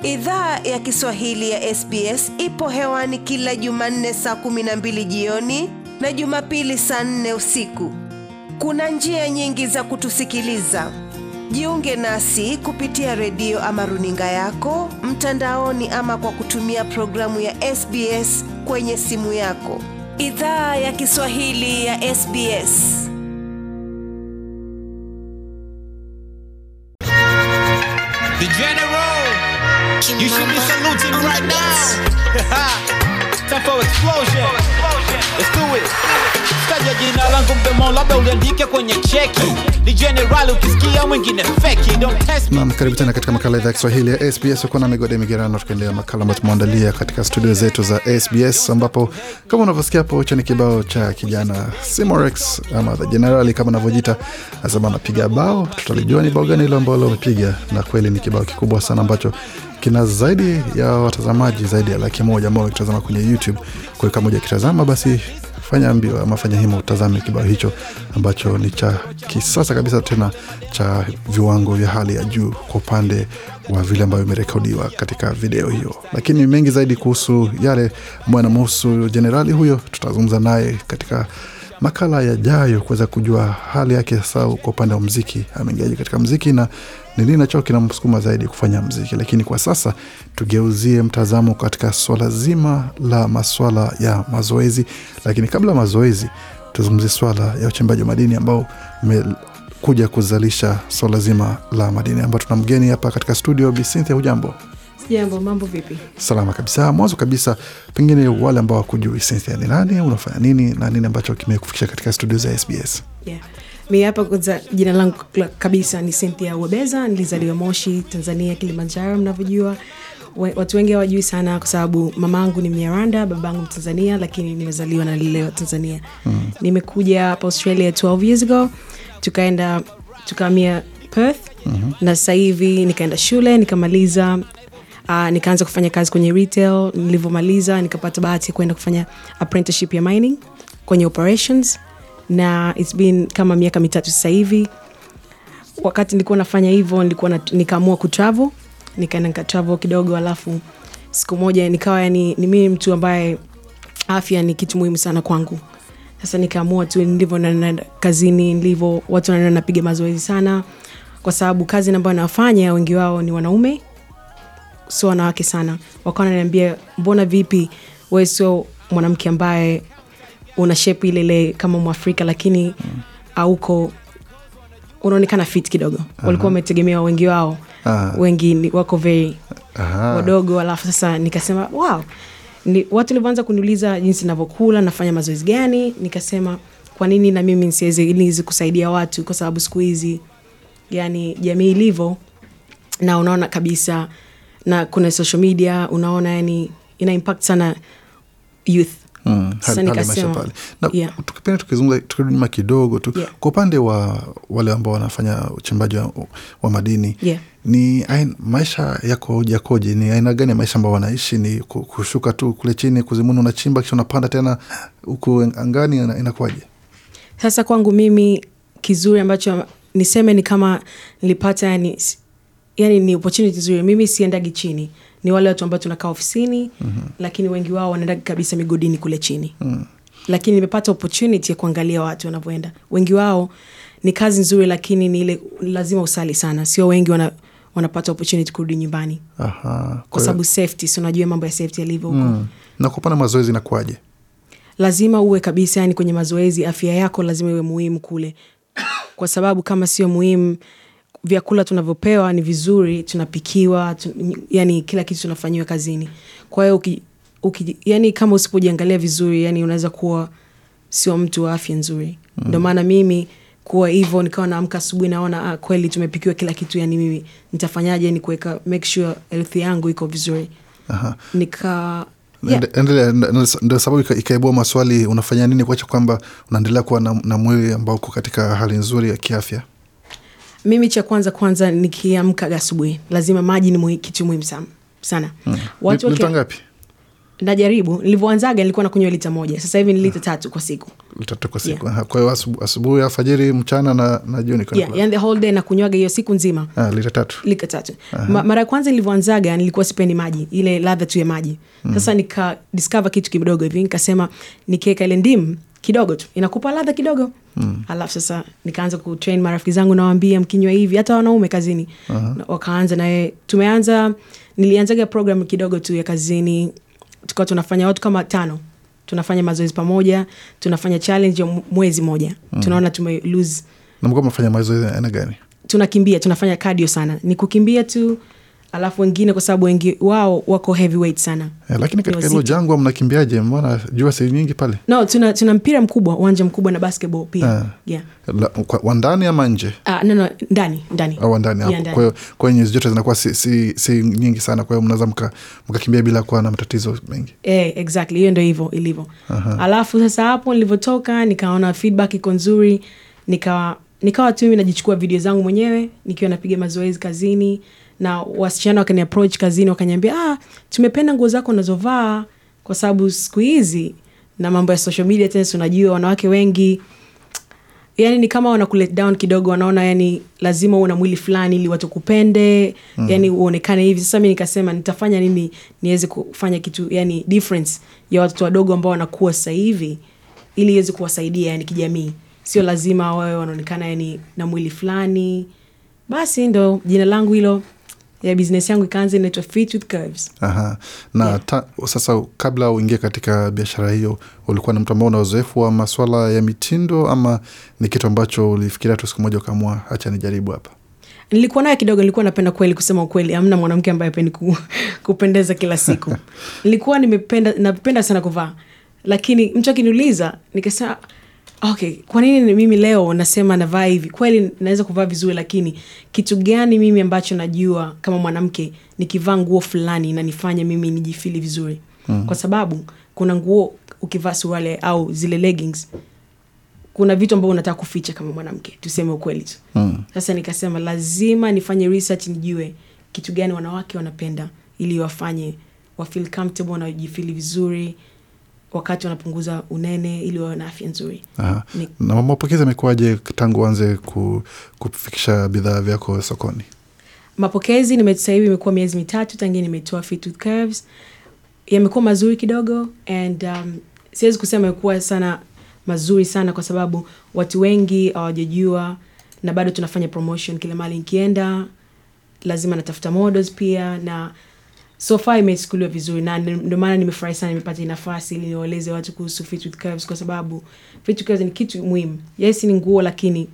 Idhaa ya Kiswahili ya SBS ipo hewani kila Jumanne saa 12 jioni na Jumapili saa 4 usiku. Kuna njia nyingi za kutusikiliza. Jiunge nasi kupitia redio ama runinga yako, mtandaoni ama kwa kutumia programu ya SBS kwenye simu yako. Idhaa ya Kiswahili ya SBS. The General, you should be saluting right now. Time for explosion. Let's do it. Staja jina langu mbemo labda uliandike kwenye cheki. The General ukisikia mwingine fake, don't test me. Karibu tena katika makala ya Kiswahili ya SBS. Uko na Migode Migerano tukiendelea makala ambayo tumeandalia katika studio zetu za SBS, ambapo kama unavyosikia hapo hicho ni kibao cha kijana Simorex ama The General kama anavyojiita. Anasema anapiga bao, tutalijua ni bao gani ile ambalo amepiga, na kweli ni kibao kikubwa sana ambacho kina zaidi ya watazamaji zaidi ya 100,000 ambao wanatazama kwenye YouTube. Kwa kama moja kitazama basi fanya mbio ama fanya himo utazame kibao hicho ambacho ni cha kisasa kabisa, tena cha viwango vya hali ya juu kwa upande wa vile ambavyo imerekodiwa katika video hiyo. Lakini mengi zaidi kuhusu yale ambayo yanamhusu Generali huyo tutazungumza naye katika makala yajayo kuweza kujua hali yake sasa kwa upande wa muziki, ameingiaje katika muziki na ni nini nacho kinamsukuma zaidi kufanya muziki. Lakini kwa sasa tugeuzie mtazamo katika swala zima la maswala ya mazoezi. Lakini kabla ya mazoezi tuzungumzie swala ya uchimbaji wa madini ambao umekuja kuzalisha swala zima la madini, ambao tuna mgeni hapa katika studio. Bi Cynthia, hujambo? Jambo, mambo vipi? Salama kabisa. Mwanzo kabisa, pengine wale ambao hawakujui Cynthia ni nani, unafanya nini na nini ambacho kimekufikisha katika studio za SBS? Mimi hapa kwanza, jina langu kabisa ni Cynthia Wabeza. Nilizaliwa Moshi, Tanzania, Kilimanjaro mnavyojua. Watu wengi hawajui sana kwa sababu mamangu ni Mnyarwanda, babangu Mtanzania, lakini nimezaliwa na nilelewa Tanzania. Nimekuja hapa Australia 12 years ago. Tukahamia Perth. Na sasa hivi nikaenda shule, nikamaliza, nikaanza kufanya kazi kwenye retail. Nilivyomaliza nikapata bahati kwenda kufanya apprenticeship ya mining kwenye operations, na it's been kama miaka 3 sasa hivi. Wakati nilikuwa nafanya hivyo nikaamua kutravel, nikaenda nikatravel kidogo, alafu siku moja nikawa ni mimi mtu ambaye afya ni kitu muhimu sana kwangu. Sasa nikaamua tu ndivyo na kazini ndivyo watu wanapiga mazoezi sana, kwa sababu kazi ambayo nafanya wengi wao ni wanaume, sio wanawake sana. Wakawa wananiambia, mbona vipi wewe sio mwanamke ambaye una shape ile kama Mwafrika, lakini hauko unaonekana fit kidogo. Walikuwa wametegemea wengi wao. Wengi wako very wadogo. Alafu sasa nikasema wow, watu walianza kuniuliza jinsi ninavyokula, nafanya mazoezi gani. Nikasema kwa nini na mimi nisiweze kusaidia watu, kwa sababu siku hizi yani jamii ilivyo, na unaona kabisa, na kuna social media, unaona yani ina impact sana youth. Sasa nikasema tukipenda tukizungumza kidogo tu kwa upande wa wale ambao wanafanya uchimbaji wa madini, ni maisha yako yakoje? Ni aina gani ya maisha ambao wanaishi? Ni kushuka tu kule chini kuzimuni, unachimba kisha unapanda tena huko angani, inakuwaje? Sasa kwangu mimi kizuri ambacho niseme ni kama nilipata yani ni opportunity nzuri. Mimi siendagi chini, ni wale watu ambao tunakaa ofisini, lakini wengi wao wanaenda kabisa migodini kule chini. Lakini nimepata opportunity ya kuangalia watu wanavyoenda. Wengi wao ni kazi nzuri, lakini ni ile lazima usali sana. Sio wengi wanapata opportunity kurudi nyumbani. Kwa sababu safety, so unajua mambo ya safety yalivyo huko. Na kupanda mazoezi inakuwaje? Lazima uwe kabisa yani kwenye mazoezi, afya yako lazima iwe muhimu kule. Kwa sababu kama sio muhimu, vyakula tunavyopewa ni vizuri, tunapikiwa, yani kila kitu tunafanyiwa kazini. Kwa hiyo yani kama usipojiangalia vizuri, yani unaweza kuwa sio mtu wa afya nzuri. Ndio maana mimi kuwa hivyo, nikawa naamka asubuhi naona kweli tumepikiwa kila kitu, yani mimi nitafanyaje ni kuweka make sure health yangu iko vizuri. Ndio sababu ikaibua maswali, unafanya nini kuacha kwamba unaendelea kuwa na mwili ambao uko katika hali nzuri ya kiafya? Mimi cha kwanza nikiamka asubuhi lazima maji ni kitu muhimu sana. Watu ngapi? Najaribu. Nilivyoanzaga nilikuwa nakunywa lita 1. Sasa hivi ni lita 3 kwa siku. Lita 3 kwa siku. Kwa hiyo asubuhi, alfajiri, mchana na jioni kwa. And the whole day nakunywaga hiyo siku nzima. Lita 3. Lita 3. Mara ya kwanza nilivyoanzaga nilikuwa sipendi maji, ile ladha tu ya maji. Sasa nika discover kitu kidogo hivi, nikasema nikiweka ile ndimu kidogo tu inakupa ladha kidogo. Alafu sasa nikaanza kutrain marafiki zangu, nawaambia mkinywa hivi, hata wanaume kazini wakaanza. Na nilianzaga program kidogo tu ya kazini, tukawa tunafanya watu kama 5, tunafanya mazoezi pamoja, tunafanya challenge ya mwezi moja. Tunaona tume lose. Na mko mnafanya mazoezi aina gani? Tunakimbia, tunafanya cardio sana, ni kukimbia tu. Alafu wengine kwa sababu wengi wao wako heavyweight sana. Lakini katika hilo jangwa mnakimbiaje? Mbona jua si nyingi pale? No, tuna mpira mkubwa, uwanja mkubwa na basketball pia. Wa ndani ama nje? No, ndani. Au ndani hapo. Kwa hiyo joto zinakuwa si nyingi sana, kwa hiyo mnaweza mkakimbia bila kuwa na matatizo mengi. Exactly. Hiyo ndio hivyo ilivyo. Alafu sasa hapo nilivyotoka nikaona feedback iko nzuri, nikawa tu mimi najichukua video zangu mwenyewe nikiwa napiga mazoezi kazini, na wasichana wakani approach kazini wakaniambia, tumependa nguo zako unazovaa, kwa sababu siku hizi na mambo ya social media tena unajua wanawake wengi yani ni kama wana let down kidogo, wanaona yani lazima uwe na mwili fulani ili watu kupende, yani uonekane hivi. Sasa mimi nikasema nitafanya nini niweze kufanya kitu yani difference ya watoto wadogo ambao wanakuwa sasa hivi, ili iweze kuwasaidia yani kijamii. Sio lazima wawe wanaonekana yani na mwili fulani. Basi ndo jina langu hilo ya business yangu ikaanza, inaitwa Fit with Curves. Na sasa kabla uingie katika biashara hiyo, ulikuwa na mtu ambao una uzoefu wa masuala ya mitindo, ama ni kitu ambacho ulifikiria tu siku moja ukaamua acha nijaribu hapa? Nilikuwa naye kidogo, nilikuwa napenda kweli, kusema ukweli. Hamna mwanamke ambaye hapendi kupendeza kila siku. Nilikuwa napenda sana kuvaa. Lakini mtu akiniuliza nikasema okay, kwa nini mimi leo nasema navaa hivi? Kweli naweza kuvaa vizuri, lakini kitu gani mimi ambacho najua kama mwanamke nikivaa nguo fulani inanifanya mimi nijifili vizuri? Kwa sababu kuna nguo ukivaa suruali au zile leggings, kuna vitu ambavyo unataka kuficha kama mwanamke, tuseme ukweli tu. Sasa nikasema lazima nifanye research, nijue kitu gani wanawake wanapenda, ili wafanye wa feel comfortable na wajifili vizuri wakati wanapunguza unene, ili wawe na afya nzuri. Na mapokezi yamekuwaje tangu uanze kufikisha bidhaa vyako sokoni? Mapokezi sasa hivi imekuwa miezi 3 tangu nimetoa Fit with Curves. Yamekuwa mazuri kidogo, and siwezi kusema yamekuwa sana mazuri sana kwa sababu watu wengi hawajajua, na bado tunafanya promotion kila mahali nikienda, lazima natafuta models pia, na so far imechukuliwa vizuri, na ndio maana nimefurahi sana nimepata nafasi ili niwaeleze watu kuhusu Fit with Curves, kwa sababu Fit with Curves ni kitu muhimu. Yes, ni nguo, lakini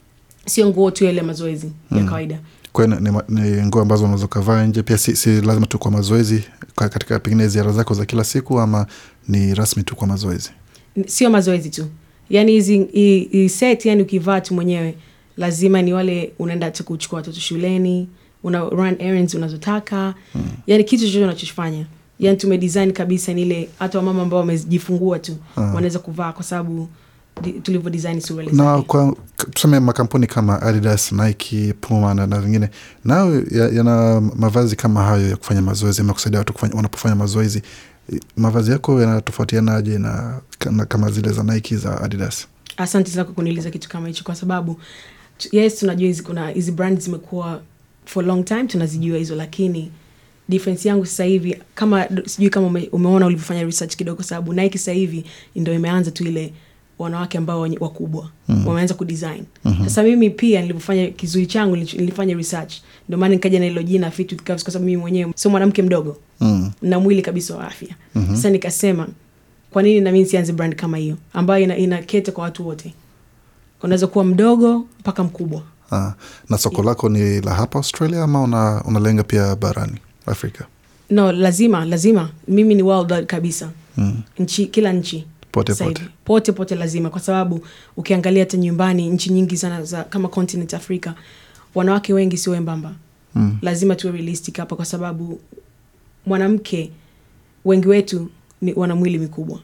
sio nguo tu ile mazoezi ya kawaida. Kwa ni nguo ambazo unaweza kuvaa nje pia, si lazima tu kwa mazoezi, katika pengine ziara zako za kila siku, ama ni rasmi tu kwa mazoezi? Sio mazoezi tu. Yani hizi set yani ukivaa tu mwenyewe, lazima ni wale unaenda kuchukua watoto shuleni, una run errands unazotaka. Yani kitu chochote unachofanya. Yani tumedesign kabisa ni ile hata wamama ambao wamejifungua tu wanaweza kuvaa, kwa sababu tulivyo design suruali. Na kwa tuseme makampuni kama Adidas, Nike, Puma na vingine, nao yana mavazi kama hayo ya kufanya mazoezi, ama kusaidia watu wanapofanya mazoezi. Mavazi yako yanatofautiana aje na kama zile za Nike, za Adidas? Asante sana kwa kuniuliza kitu kama hicho, kwa sababu yes, tunajua hizi brands zimekuwa for long time, tunazijua hizo, lakini difference yangu sasa hivi, kama sijui kama umeona ulivyofanya research kidogo, kwa sababu Nike sasa hivi ndio imeanza tu ile wanawake ambao wakubwa wameanza kudesign. Sasa mimi pia nilipofanya kizui changu nilifanya research, ndio maana nikaja na hilo jina Fit with Curves, kwa sababu mimi mwenyewe sio mwanamke mdogo na mwili kabisa wa afya. Sasa nikasema kwa nini na mimi sianze brand kama hiyo ambayo inakete kwa watu wote, unaweza kuwa mdogo mpaka mkubwa. Na soko lako ni la hapa Australia, ama unalenga pia barani Afrika? No, lazima mimi ni worldwide kabisa. Kila nchi pote lazima, kwa sababu ukiangalia hata nyumbani nchi nyingi sana za kama continent Afrika, wanawake wengi sio wembamba. Lazima tuwe realistic hapa, kwa sababu mwanamke wengi wetu wana mwili mikubwa,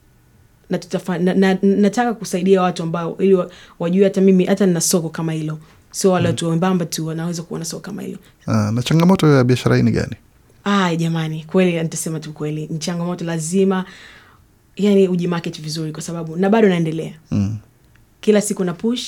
na nataka kusaidia watu ambao ili wajue hata mimi hata nina soko kama hilo, sio wale watu wembamba tu wanaweza kuwa na soko kama hilo. Na changamoto ya biashara hii ni gani? Jamani, kweli nitasema tu kweli ni changamoto, lazima yani ujimarket vizuri, kwa sababu na bado naendelea. Kila siku na push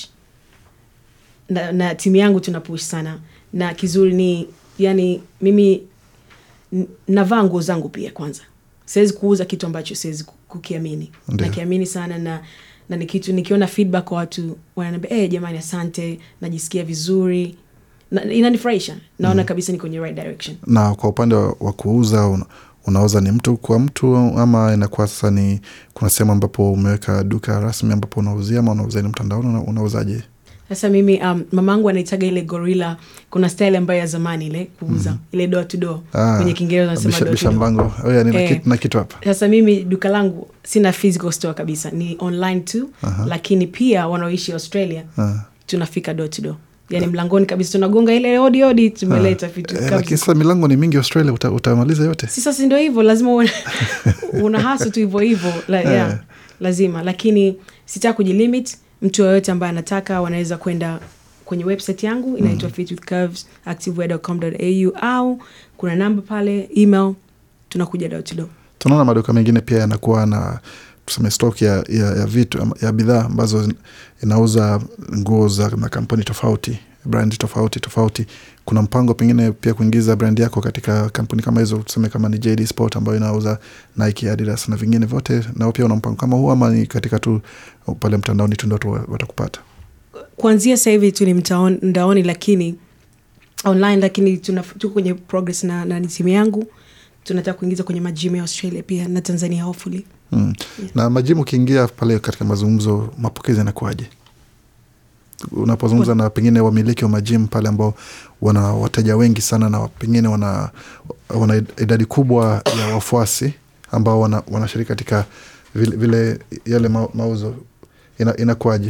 na timu yangu tuna push sana, na kizuri ni yani mimi navaa nguo zangu pia. Kwanza siwezi kuuza kitu ambacho siwezi kukiamini. Nakiamini sana, na ni kitu nikiona feedback kwa watu wananiambia jamani asante, najisikia vizuri, inanifurahisha. Naona kabisa niko kwenye right direction. Na kwa upande wa kuuza, unauza ni mtu kwa mtu ama inakuwa sasa ni kuna sehemu ambapo umeweka duka rasmi ambapo unauzia, ama unauza ni mtandaoni, unauzaje? Sasa mimi mamangu anaitaga ile gorilla, kuna style ambayo ya zamani ile kuuza ile door to door, kwenye Kiingereza wanasema door to door. Na kitu hapa. Sasa mimi duka langu sina physical store kabisa, ni online tu. Lakini pia wanaoishi Australia tunafika door to door. Yani mlangoni kabisa tunagonga ile odi tumeleta vitu kabisa. Lakini sasa milango ni mingi Australia, utamaliza yote? Sasa ndio hivyo, lazima una hustle tu hivyo lazima. Lakini sitaki kujilimit. Mtu yoyote ambaye anataka wanaweza kwenda kwenye website yangu inaitwa fitwithcurves.activewear.com.au, au kuna namba pale, email, tunakuja door to door. Tunaona maduka mengine pia yanakuwa na tuseme stock ya vitu ya bidhaa ambazo inauza nguo za makampuni tofauti, brand tofauti. Kuna mpango pengine pia kuingiza brand yako katika kampuni kama hizo, tuseme kama ni JD Sport ambayo inauza Nike, Adidas na vingine vyote, na pia una mpango kama huu, ama ni katika tu pale mtandaoni tu ndio watakupata? Kuanzia sasa hivi tu ni mtandaoni, lakini online, lakini tuko kwenye progress na timu yangu. Tunataka kuingiza kwenye majimu ya Australia pia na Tanzania hopefully. Yeah. Na majimu ukiingia pale katika mazungumzo, mapokezi yanakuaje? Unapozungumza na pengine wamiliki wa majimu pale ambao wana wateja wengi sana na pengine wana idadi kubwa ya wafuasi ambao wanashiriki katika vile yale mauzo, inakuaje?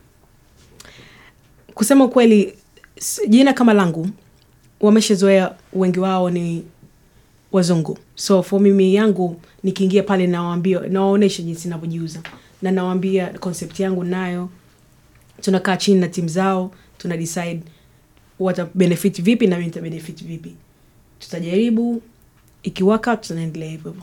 Kusema kweli, jina kama langu wameshazoea, wengi wao ni wazungu. So for mimi yangu nikiingia pale nawaonesha jinsi ninavyojiuza, na nawaambia concept yangu nayo. Tunakaa chini na timu zao, tuna decide wata benefit vipi na mimi nita benefit vipi. Tutajaribu, ikiwaka tunaendelea hivyo.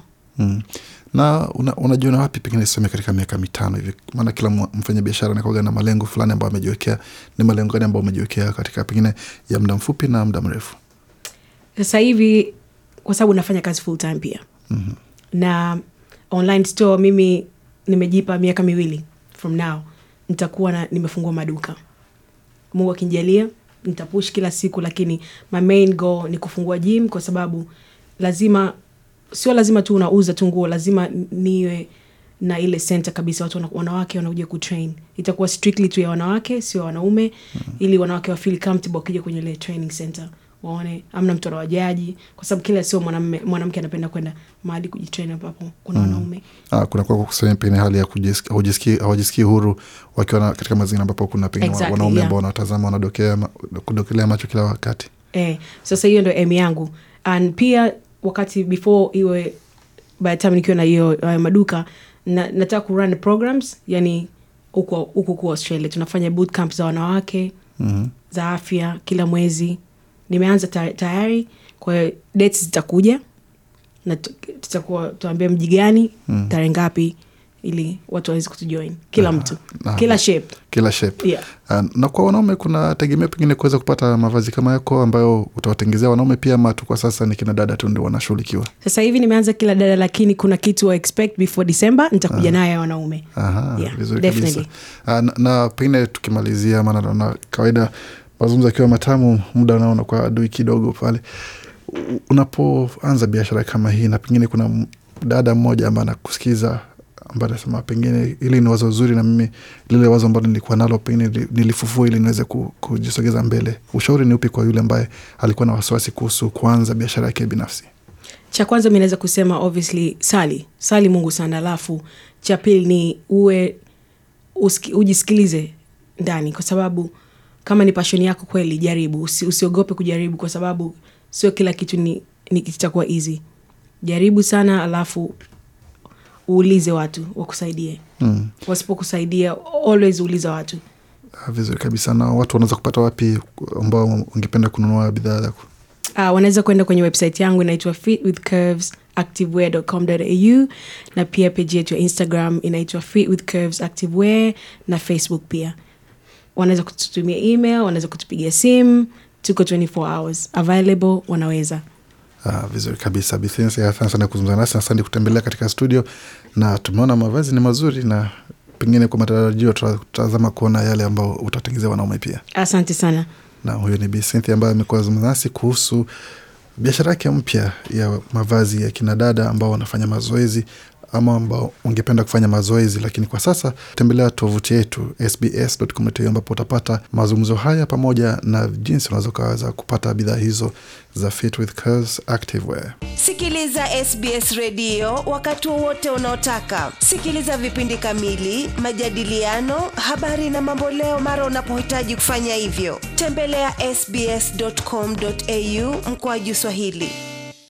Na unajiona wapi pengine sema katika miaka 5 hivi? Maana kila mfanya biashara anakuwa na malengo fulani ambayo amejiwekea. Ni malengo gani ambayo umejiwekea katika pengine ya muda mfupi na muda mrefu? Sasa hivi kwa sababu nafanya kazi full time pia. Na online store mimi nimejipa miaka 2 from now nitakuwa nimefungua maduka. Mungu akinijalia nitapush kila siku, lakini my main goal ni kufungua gym, kwa sababu sio lazima tu unauza tu nguo, lazima niwe na ile center kabisa, watu wanawake wanakuja kutrain. Itakuwa strictly tu ya wanawake, sio wanaume, ili wanawake wa feel comfortable wakija kwenye ile training center. Waone amna mtu anawajaji, kwa sababu kila sio mwanamke anapenda kwenda mahali kujitrain hapo kuna wanaume. Kuna kwa kusema pengine hali ya hawajisikii huru wakiwa katika mazingira ambapo kuna pengine wanaume ambao wanatazama, kudokelea macho kila wakati. Sasa hiyo ndio aim yangu. And pia wakati before iwe by the time nikiwa na hiyo maduka, nataka ku run programs, yani huko kwa Australia tunafanya boot camp za wanawake za afya kila mwezi. Nimeanza tayari, kwa dates zitakuja na tutakuwa tuambia mji gani, tarehe ngapi, ili watu waweze kutujoin, kila mtu, kila shape. Yeah. Na kwa wanaume kuna tegemea pengine kuweza kupata mavazi kama yako ambayo utawatengezea wanaume pia, ama tu kwa sasa ni kina dada tu ndio wanashughulikiwa? Sasa hivi nimeanza kila dada, lakini kuna kitu wa expect before December nitakuja nayo wanaume. Yeah, vizuri kabisa. Na pengine tukimalizia, maana na kawaida mazungumzo yakiwa matamu, muda unaona kwa adui kidogo pale. Unapoanza biashara kama hii na pengine kuna dada mmoja ambaye anakusikiza, ambaye anasema pengine hili ni wazo zuri na mimi lile wazo ambalo nilikuwa nalo pengine nilifufua ili niweze kujisogeza mbele, ushauri ni upi kwa yule ambaye alikuwa na wasiwasi kuhusu kuanza biashara yake binafsi? Cha kwanza mimi naweza kusema obviously sali Mungu sana, alafu cha pili ni ujisikilize ndani, kwa sababu kama ni passion yako kweli, jaribu. Usiogope kujaribu, kwa sababu sio kila kitu ni kitakuwa easy. Jaribu sana, alafu uulize watu wakusaidie. Wasipokusaidia always uliza watu. Vizuri kabisa. Na watu wanaweza kupata wapi ambao ungependa kununua bidhaa zako? Wanaweza kwenda kwenye website yangu inaitwa fitwithcurvesactivewear.com.au, na pia page yetu ya Instagram inaitwa fitwithcurvesactivewear, na Facebook pia. Wanaweza kututumia email, wanaweza kutupigia simu, tuko 24 hours available, wanaweza. Vizuri kabisa. Bithinsi, asante sana kuzungumza nasi, asante kutembelea katika studio, na tumeona mavazi ni mazuri, na pengine kwa matarajio tutazama kuona yale ambao utatengezea wanaume pia. Asante sana. Na huyo ni Bithinsi ambaye amekuwa kuzungumza nasi kuhusu biashara yake mpya ya mavazi ya kinadada ambao wanafanya mazoezi ama ambao ungependa kufanya mazoezi, lakini kwa sasa tembelea tovuti yetu sbs.com.au ambapo utapata mazungumzo haya pamoja na jinsi unaweza kupata bidhaa hizo za Fit with Curves Activewear. Sikiliza SBS Radio wakati wowote unaotaka. Sikiliza vipindi kamili, majadiliano, habari na mambo leo mara unapohitaji kufanya hivyo. Tembelea sbs.com.au/Swahili.